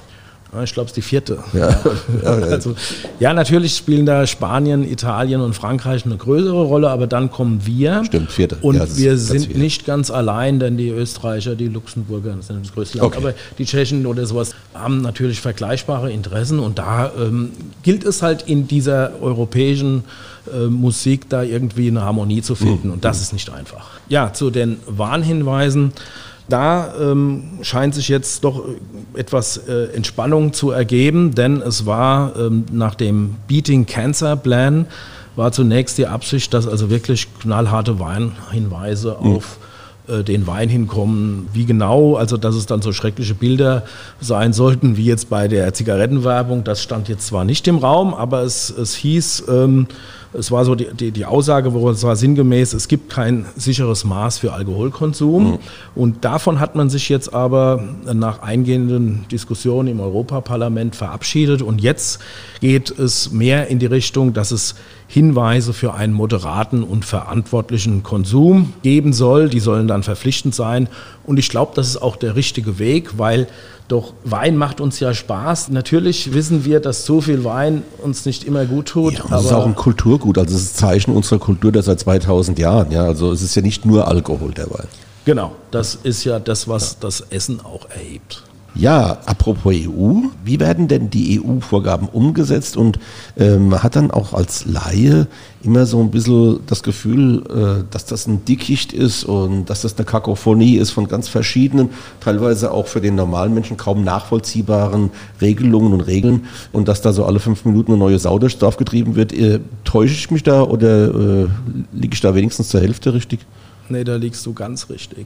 Ich glaube, es ist die vierte. Ja. Ja, also, ja, natürlich spielen da Spanien, Italien und Frankreich eine größere Rolle, aber dann kommen wir. Stimmt, vierte. Und ja, wir sind vier. nicht ganz allein, denn die Österreicher, die Luxemburger, das sind das größte Land, okay. aber die Tschechen oder sowas haben natürlich vergleichbare Interessen und da ähm, gilt es halt in dieser europäischen äh, Musik da irgendwie eine Harmonie zu finden mhm. und das ist nicht einfach. Ja, zu den Warnhinweisen. Da ähm, scheint sich jetzt doch etwas äh, Entspannung zu ergeben, denn es war ähm, nach dem Beating Cancer Plan war zunächst die Absicht, dass also wirklich knallharte Warnhinweise mhm. auf äh, den Wein hinkommen. Wie genau, also dass es dann so schreckliche Bilder sein sollten, wie jetzt bei der Zigarettenwerbung, das stand jetzt zwar nicht im Raum, aber es, es hieß, ähm, es war so die, die, die Aussage, wo es war sinngemäß, es gibt kein sicheres Maß für Alkoholkonsum. Mhm. Und davon hat man sich jetzt aber nach eingehenden Diskussionen im Europaparlament verabschiedet. Und jetzt geht es mehr in die Richtung, dass es Hinweise für einen moderaten und verantwortlichen Konsum geben soll. Die sollen dann verpflichtend sein. Und ich glaube, das ist auch der richtige Weg, weil doch Wein macht uns ja Spaß. Natürlich wissen wir, dass so viel Wein uns nicht immer gut tut. Ja, aber es ist auch ein Kulturgut. Also es ist ein Zeichen unserer Kultur der seit zweitausend Jahren. Ja, also es ist ja nicht nur Alkohol, der Wein. Genau, das ist ja das, was das Essen auch erhebt. Ja, apropos E U, wie werden denn die E U-Vorgaben umgesetzt und ähm, man hat dann auch als Laie immer so ein bisschen das Gefühl, äh, dass das ein Dickicht ist und dass das eine Kakophonie ist von ganz verschiedenen, teilweise auch für den normalen Menschen kaum nachvollziehbaren Regelungen und Regeln und dass da so alle fünf Minuten eine neue Sau durchs Dorf getrieben wird. Äh, täusche ich mich da oder äh, liege ich da wenigstens zur Hälfte richtig? Nee, da liegst du ganz richtig.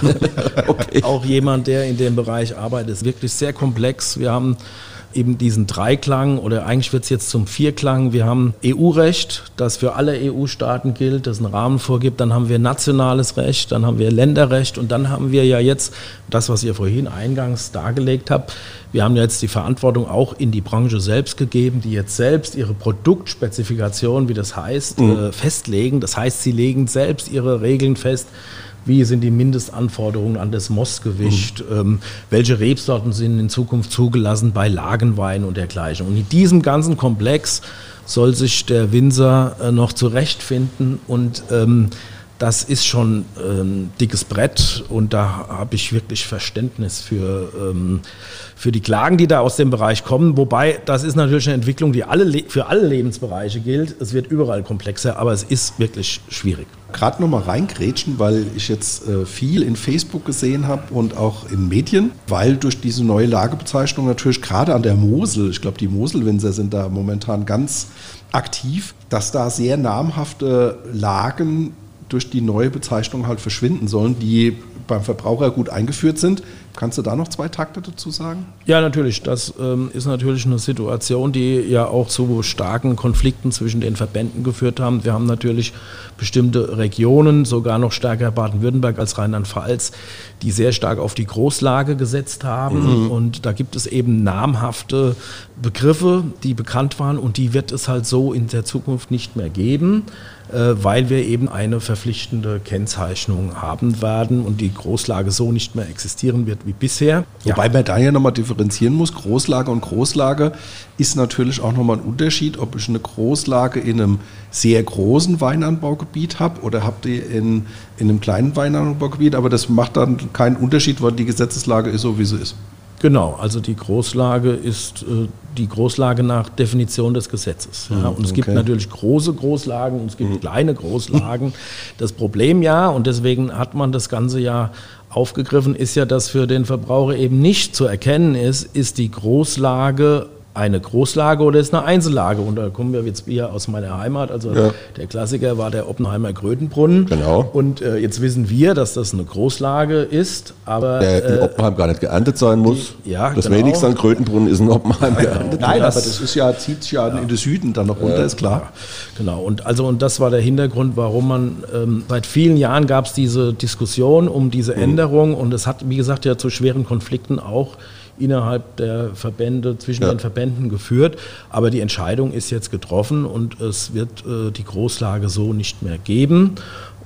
Okay. Auch jemand, der in dem Bereich arbeitet, ist wirklich sehr komplex. Wir haben eben diesen Dreiklang oder eigentlich wird es jetzt zum Vierklang. Wir haben E U-Recht, das für alle E U-Staaten gilt, das einen Rahmen vorgibt. Dann haben wir nationales Recht, dann haben wir Länderrecht und dann haben wir ja jetzt das, was ihr vorhin eingangs dargelegt habt. Wir haben jetzt die Verantwortung auch in die Branche selbst gegeben, die jetzt selbst ihre Produktspezifikation, wie das heißt, mhm. äh, festlegen. Das heißt, sie legen selbst ihre Regeln fest. Wie sind die Mindestanforderungen an das Mostgewicht? Mhm. Ähm, welche Rebsorten sind in Zukunft zugelassen bei Lagenwein und dergleichen? Und in diesem ganzen Komplex soll sich der Winzer äh, noch zurechtfinden und ähm, das ist schon ein ähm, dickes Brett und da habe ich wirklich Verständnis für, ähm, für die Klagen, die da aus dem Bereich kommen. Wobei, das ist natürlich eine Entwicklung, die alle Le- für alle Lebensbereiche gilt. Es wird überall komplexer, aber es ist wirklich schwierig. Gerade nochmal reingrätschen, weil ich jetzt äh, viel in Facebook gesehen habe und auch in Medien, weil durch diese neue Lagebezeichnung natürlich gerade an der Mosel, ich glaube die Moselwinzer sind da momentan ganz aktiv, dass da sehr namhafte Lagen durch die neue Bezeichnung halt verschwinden sollen, die beim Verbraucher gut eingeführt sind. Kannst du da noch zwei Takte dazu sagen? Ja, natürlich. Das ähm, ist natürlich eine Situation, die ja auch zu starken Konflikten zwischen den Verbänden geführt haben. Wir haben natürlich bestimmte Regionen, sogar noch stärker Baden-Württemberg als Rheinland-Pfalz, die sehr stark auf die Großlage gesetzt haben. Mhm. Und da gibt es eben namhafte Begriffe, die bekannt waren und die wird es halt so in der Zukunft nicht mehr geben, weil wir eben eine verpflichtende Kennzeichnung haben werden und die Großlage so nicht mehr existieren wird wie bisher. Wobei ja. man da ja nochmal differenzieren muss, Großlage und Großlage ist natürlich auch nochmal ein Unterschied, ob ich eine Großlage in einem sehr großen Weinanbaugebiet habe oder habt ihr in, in einem kleinen Weinanbaugebiet, aber das macht dann keinen Unterschied, weil die Gesetzeslage ist so, wie sie ist. Genau, also die Großlage ist äh, die Großlage nach Definition des Gesetzes. Ja. Und es okay. gibt natürlich große Großlagen und es gibt mhm. kleine Großlagen. Das Problem ja, und deswegen hat man das Ganze ja aufgegriffen, ist ja, dass für den Verbraucher eben nicht zu erkennen ist, ist die Großlage eine Großlage oder ist eine Einzellage. Und da kommen wir jetzt wieder aus meiner Heimat. Also ja. der Klassiker war der Oppenheimer Grötenbrunnen. Genau. Und äh, jetzt wissen wir, dass das eine Großlage ist. Aber der in Oppenheim äh, gar nicht geerntet sein muss. Die, ja, das genau. wenigste an Grötenbrunnen ist in Oppenheim ja, geerntet. Nein, aber das ist ja, zieht sich ja, ja in den Süden dann noch runter, ja. ist klar. Ja, genau. Und, also, und das war der Hintergrund, warum man ähm, seit vielen Jahren gab es diese Diskussion um diese mhm. Änderung. Und es hat, wie gesagt, ja zu schweren Konflikten auch innerhalb der Verbände, zwischen ja. den Verbänden geführt. Aber die Entscheidung ist jetzt getroffen und es wird äh, die Großlage so nicht mehr geben.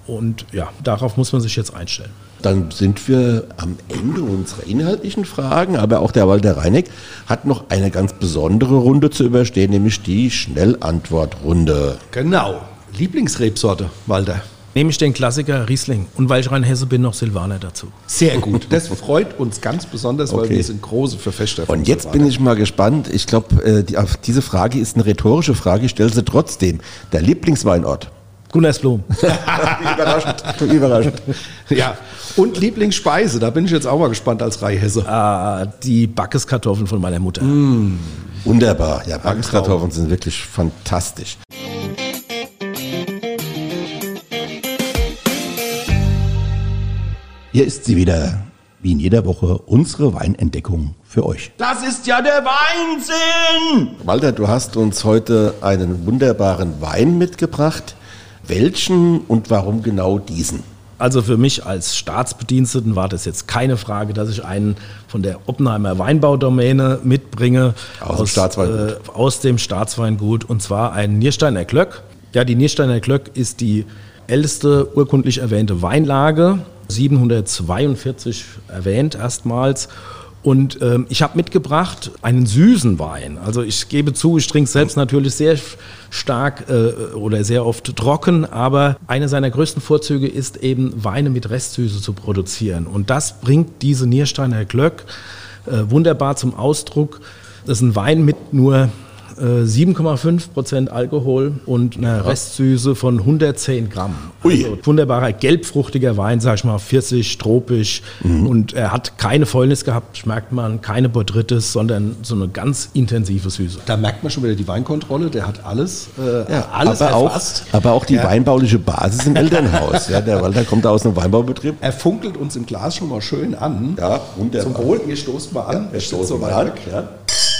Und ja, darauf muss man sich jetzt einstellen. Dann sind wir am Ende unserer inhaltlichen Fragen, aber auch der Walter Reineck hat noch eine ganz besondere Runde zu überstehen, nämlich die Schnellantwortrunde. Genau. Lieblingsrebsorte, Walter? Nehme ich den Klassiker Riesling und weil ich Rheinhesse bin, noch Silvaner dazu. Sehr gut. Das freut uns ganz besonders, weil okay. wir sind große Verfechter von Und jetzt Silvaner. Bin ich mal gespannt. Ich glaube, die, diese Frage ist eine rhetorische Frage. Ich stelle sie trotzdem. Der Lieblingsweinort? Gunnersblum. Überraschend. Überraschend. Ja. Und Lieblingsspeise, da bin ich jetzt auch mal gespannt als Rheinhesse. Ah, die Backeskartoffeln von meiner Mutter. Mm. Wunderbar. Ja, Backeskartoffeln sind wirklich fantastisch. Hier ist sie wieder, wie in jeder Woche, unsere Weinentdeckung für euch. Das ist ja der Weinsinn! Walter, du hast uns heute einen wunderbaren Wein mitgebracht. Welchen und warum genau diesen? Also für mich als Staatsbediensteten war das jetzt keine Frage, dass ich einen von der Oppenheimer Weinbaudomäne mitbringe. Aus, aus dem Staatsweingut. Äh, aus dem Staatsweingut, und zwar ein Niersteiner Glöck. Ja, die Niersteiner Glöck ist die älteste urkundlich erwähnte Weinlage, siebenhundertzweiundvierzig erwähnt erstmals. Und ähm, ich habe mitgebracht einen süßen Wein. Also ich gebe zu, ich trinke selbst natürlich sehr stark äh, oder sehr oft trocken, aber eine seiner größten Vorzüge ist eben, Weine mit Restsüße zu produzieren. Und das bringt diese Niersteiner Glöck äh, wunderbar zum Ausdruck. Das ist ein Wein mit nur äh, sieben Komma fünf Prozent Alkohol und einer Restsüße von hundertzehn Gramm. Ui. Also wunderbarer, gelbfruchtiger Wein, sag ich mal, pfirsich, tropisch. Mhm. Und er hat keine Fäulnis gehabt, merkt man, keine Botrytis, sondern so eine ganz intensive Süße. Da merkt man schon wieder die Weinkontrolle, der hat alles, äh, ja, alles aber erfasst. Auch, aber auch die ja. weinbauliche Basis im Elternhaus. Ja, der Walter kommt aus einem Weinbaubetrieb. Er funkelt uns im Glas schon mal schön an. Ja, wunderbar. Zum Wohl, ihr stoßt mal an. Ja, wir stoßen so mal an. Ja.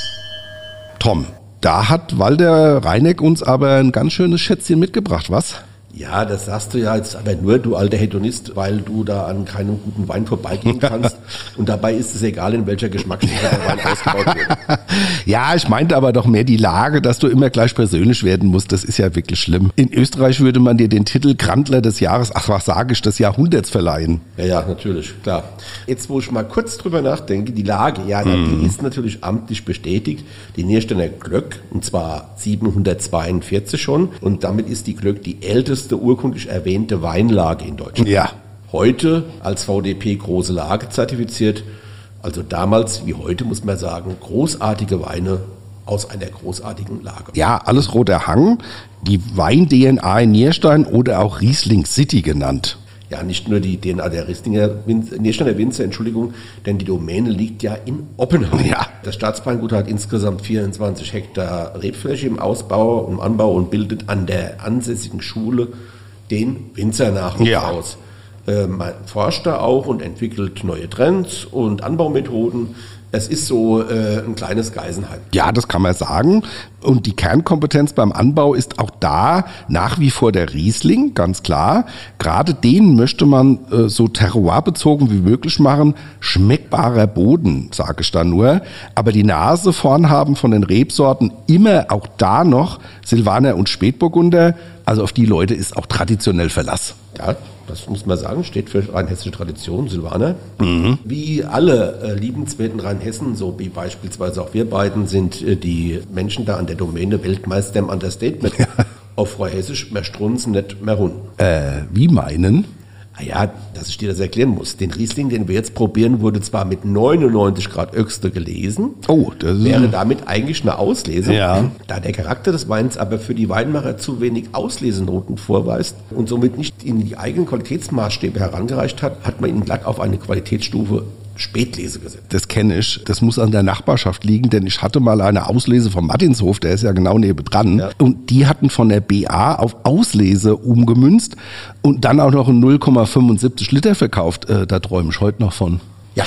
Tom, da hat Walter Reineck uns aber ein ganz schönes Schätzchen mitgebracht, was? Ja, das sagst du ja jetzt aber nur, du alter Hedonist, weil du da an keinem guten Wein vorbeigehen kannst. Und dabei ist es egal, in welcher Geschmacksstufe der Wein ausgebaut wird. Ja, ich meinte aber doch mehr die Lage, dass du immer gleich persönlich werden musst. Das ist ja wirklich schlimm. In Österreich würde man dir den Titel Grandler des Jahres, ach was sage ich, des Jahrhunderts verleihen. Ja, ja, natürlich, klar. Jetzt, wo ich mal kurz drüber nachdenke, die Lage, ja, mm. die ist natürlich amtlich bestätigt. Die Niersteiner Glöck, und zwar siebenhundertzweiundvierzig schon. Und damit ist die Glöck die älteste urkundlich erwähnte Weinlage in Deutschland. Ja. Heute als V D P große Lage zertifiziert. Also damals wie heute muss man sagen, großartige Weine aus einer großartigen Lage. Ja, alles roter Hang, die Wein-D N A in Nierstein oder auch Riesling City genannt. Ja, nicht nur die D N A der Rieslinger Niersteiner Winzer, Entschuldigung, denn die Domäne liegt ja in Oppenheim. Ja. Das Staatsweingut hat insgesamt vierundzwanzig Hektar Rebfläche im Ausbau und Anbau und bildet an der ansässigen Schule den Winzernachwuchs ja. aus. Äh, man forscht da auch und entwickelt neue Trends und Anbaumethoden. Es ist so äh, ein kleines Geisenheim. Ja, das kann man sagen. Und die Kernkompetenz beim Anbau ist auch da nach wie vor der Riesling, ganz klar. Gerade den möchte man äh, so terroirbezogen wie möglich machen. Schmeckbarer Boden, sage ich da nur. Aber die Nase vorn haben von den Rebsorten immer auch da noch Silvaner und Spätburgunder. Also auf die Leute ist auch traditionell Verlass. Ja, das muss man sagen, steht für rheinhessische Tradition, Silvaner. Mhm. Wie alle äh, liebenswerten Rheinhessen, so wie beispielsweise auch wir beiden, sind äh, die Menschen da an der Domäne Weltmeister im Understatement. Ja. Auf Freuhessisch, mehr strunzen, nicht mehr run. Äh, wie meinen? Ja, dass ich dir das erklären muss. Den Riesling, den wir jetzt probieren, wurde zwar mit neunundneunzig Grad Öxte gelesen. Oh, das wäre damit eigentlich eine Auslese. Ja. Da der Charakter des Weins aber für die Weinmacher zu wenig Auslesenoten vorweist und somit nicht in die eigenen Qualitätsmaßstäbe herangereicht hat, hat man ihn glatt auf eine Qualitätsstufe Spätlese gesetzt. Das kenne ich. Das muss an der Nachbarschaft liegen, denn ich hatte mal eine Auslese vom Martinshof, der ist ja genau nebendran. Ja. Und die hatten von der B A auf Auslese umgemünzt und dann auch noch in null Komma fünfundsiebzig Liter verkauft. Äh, da träume ich heute noch von. Ja.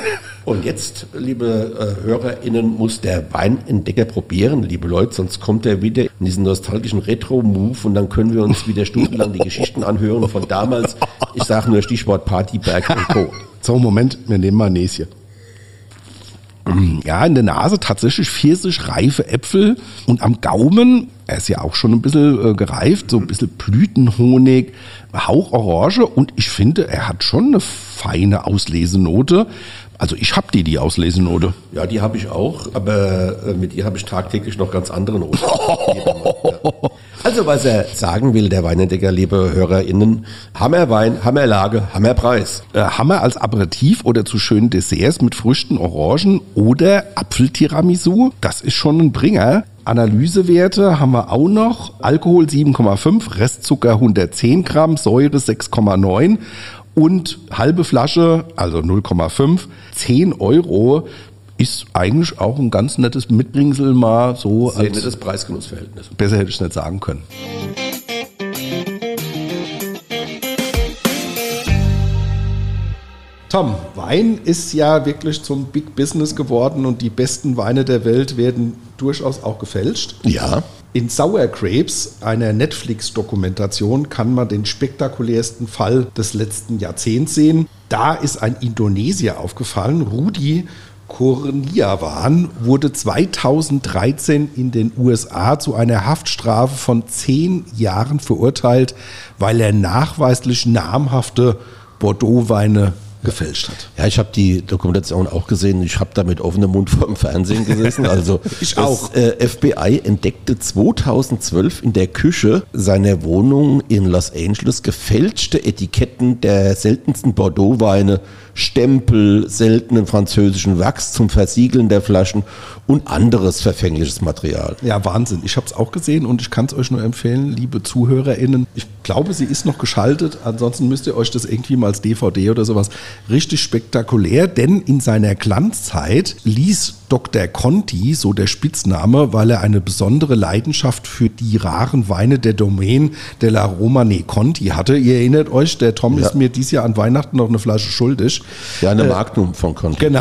Und jetzt, liebe äh, HörerInnen, muss der Weinentdecker probieren, liebe Leute, sonst kommt er wieder in diesen nostalgischen Retro-Move und dann können wir uns wieder stundenlang die Geschichten anhören von damals. Ich sage nur Stichwort Partyberg und Co. So, Moment, wir nehmen mal ein Näschen. Ja, in der Nase tatsächlich Pfirsich, reife Äpfel und am Gaumen, er ist ja auch schon ein bisschen äh, gereift, so ein bisschen Blütenhonig, Hauch Orange und ich finde, er hat schon eine feine Auslesenote. Also ich habe die, die Auslesenote. Ja, die habe ich auch, aber mit ihr habe ich tagtäglich noch ganz andere Noten. Also was er sagen will, der Weinentdecker, liebe HörerInnen, Hammerwein, Hammerlage, Hammerpreis. Äh, Hammer als Aperitif oder zu schönen Desserts mit Früchten, Orangen oder Apfeltiramisu, das ist schon ein Bringer. Analysewerte haben wir auch noch. Alkohol sieben Komma fünf, Restzucker hundertzehn Gramm, Säure sechs Komma neun. Und halbe Flasche, also null Komma fünf, zehn Euro, ist eigentlich auch ein ganz nettes Mitbringsel mal so. Sehr nettes Preis-Genuss-Verhältnis. Besser hätte ich es nicht sagen können. Tom, Wein ist ja wirklich zum Big Business geworden und die besten Weine der Welt werden durchaus auch gefälscht. Ja. In Sour Grapes, einer Netflix-Dokumentation, kann man den spektakulärsten Fall des letzten Jahrzehnts sehen. Da ist ein Indonesier aufgefallen, Rudi Kurniawan, wurde zweitausenddreizehn in den U S A zu einer Haftstrafe von zehn Jahren verurteilt, weil er nachweislich namhafte Bordeaux-Weine gefälscht hat. Ja, ich habe die Dokumentation auch gesehen. Ich habe da mit offenem Mund vor dem Fernsehen gesessen. Also ich auch. Das äh, F B I entdeckte zweitausendzwölf in der Küche seiner Wohnung in Los Angeles gefälschte Etiketten der seltensten Bordeaux-Weine, Stempel, seltenen französischen Wachs zum Versiegeln der Flaschen und anderes verfängliches Material. Ja, Wahnsinn. Ich habe es auch gesehen und ich kann es euch nur empfehlen, liebe ZuhörerInnen. Ich glaube, sie ist noch geschaltet. Ansonsten müsst ihr euch das irgendwie mal als D V D oder sowas richtig spektakulär, denn in seiner Glanzzeit ließ Doktor Conti, so der Spitzname, weil er eine besondere Leidenschaft für die raren Weine der Domaine de la Romane Conti hatte. Ihr erinnert euch, der Tom Ja. ist mir dieses Jahr an Weihnachten noch eine Flasche schuldig. Ja, eine Äh, Magnum von Conti. Genau.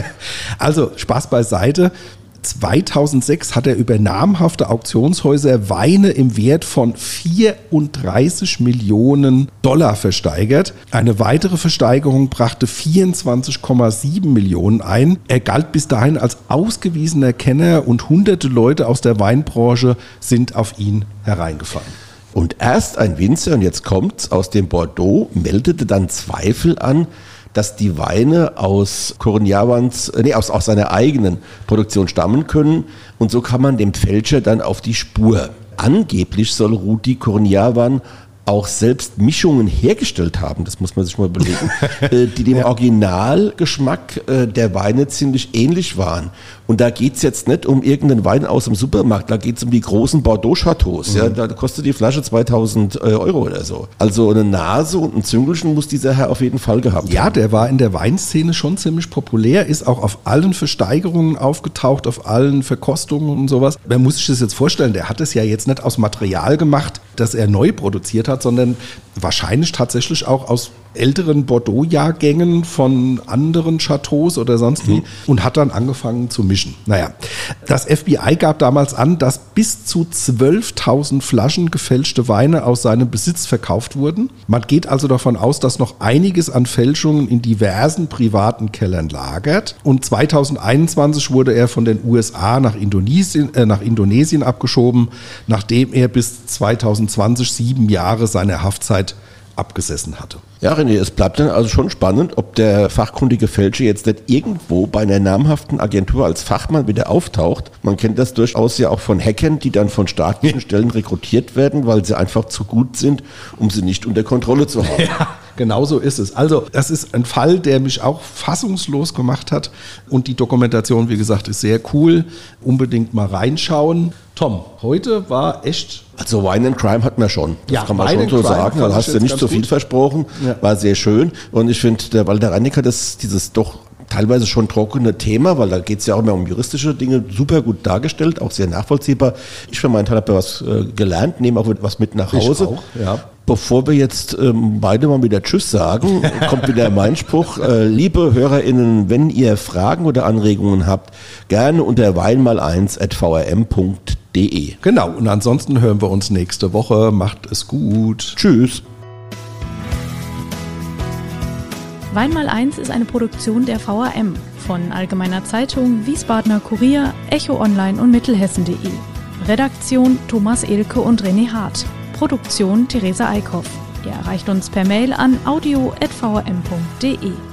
Also Spaß beiseite. zweitausendsechs hat er über namhafte Auktionshäuser Weine im Wert von vierunddreißig Millionen Dollar versteigert. Eine weitere Versteigerung brachte vierundzwanzig Komma sieben Millionen ein. Er galt bis dahin als ausgewiesener Kenner und hunderte Leute aus der Weinbranche sind auf ihn hereingefallen. Und erst ein Winzer, und jetzt kommt's, aus dem Bordeaux meldete dann Zweifel an, dass die Weine aus Kurniawans, nee, aus, aus seiner eigenen Produktion stammen können. Und so kam man dem Fälscher dann auf die Spur. Angeblich soll Rudi Kurniawan auch selbst Mischungen hergestellt haben, das muss man sich mal überlegen, äh, die dem Originalgeschmack äh, der Weine ziemlich ähnlich waren. Und da geht's jetzt nicht um irgendeinen Wein aus dem Supermarkt, da geht's um die großen Bordeaux-Chateaus. Mhm. Ja, da kostet die Flasche zweitausend Euro oder so. Also eine Nase und ein Züngelchen muss dieser Herr auf jeden Fall gehabt Ja, haben. der war in der Weinszene schon ziemlich populär, ist auch auf allen Versteigerungen aufgetaucht, auf allen Verkostungen und sowas. Man muss sich das jetzt vorstellen, der hat es ja jetzt nicht aus Material gemacht, das er neu produziert hat, sondern wahrscheinlich tatsächlich auch aus älteren Bordeaux-Jahrgängen von anderen Chateaus oder sonst wie, mhm. und hat dann angefangen zu mischen. Naja, das F B I gab damals an, dass bis zu zwölftausend Flaschen gefälschte Weine aus seinem Besitz verkauft wurden. Man geht also davon aus, dass noch einiges an Fälschungen in diversen privaten Kellern lagert. Und zweitausendeinundzwanzig wurde er von den U S A nach Indonesien, äh, nach Indonesien abgeschoben, nachdem er bis zweitausendzwanzig sieben Jahre seiner Haftzeit abgesessen hatte. Ja, René, es bleibt dann also schon spannend, ob der fachkundige Fälscher jetzt nicht irgendwo bei einer namhaften Agentur als Fachmann wieder auftaucht. Man kennt das durchaus ja auch von Hackern, die dann von staatlichen Stellen rekrutiert werden, weil sie einfach zu gut sind, um sie nicht unter Kontrolle zu haben. Ja, genau so ist es. Also das ist ein Fall, der mich auch fassungslos gemacht hat und die Dokumentation, wie gesagt, ist sehr cool. Unbedingt mal reinschauen. Tom, heute war echt... Also Wine and Crime hat man schon, das ja, kann man Wine schon so Crime sagen, da hast du nicht so viel gut. versprochen, ja. War sehr schön und ich finde, der Walter Reinecker, das dieses doch teilweise schon trockene Thema, weil da geht es ja auch mehr um juristische Dinge, super gut dargestellt, auch sehr nachvollziehbar. Ich für meinen Teil habe ja was äh, gelernt, nehme auch was mit nach Hause. Ich auch, ja. Bevor wir jetzt ähm, beide mal wieder Tschüss sagen, kommt wieder mein Spruch. Äh, liebe HörerInnen, wenn ihr Fragen oder Anregungen habt, gerne unter weinmal eins at v r m punkt d e. Genau, und ansonsten hören wir uns nächste Woche. Macht es gut. Tschüss. Weinmaleins ist eine Produktion der V A M von Allgemeiner Zeitung, Wiesbadener Kurier, Echo Online und Mittelhessen punkt de. Redaktion Thomas Elke und René Hart. Produktion Theresa Eickhoff. Ihr erreicht uns per Mail an audio at v a m punkt de.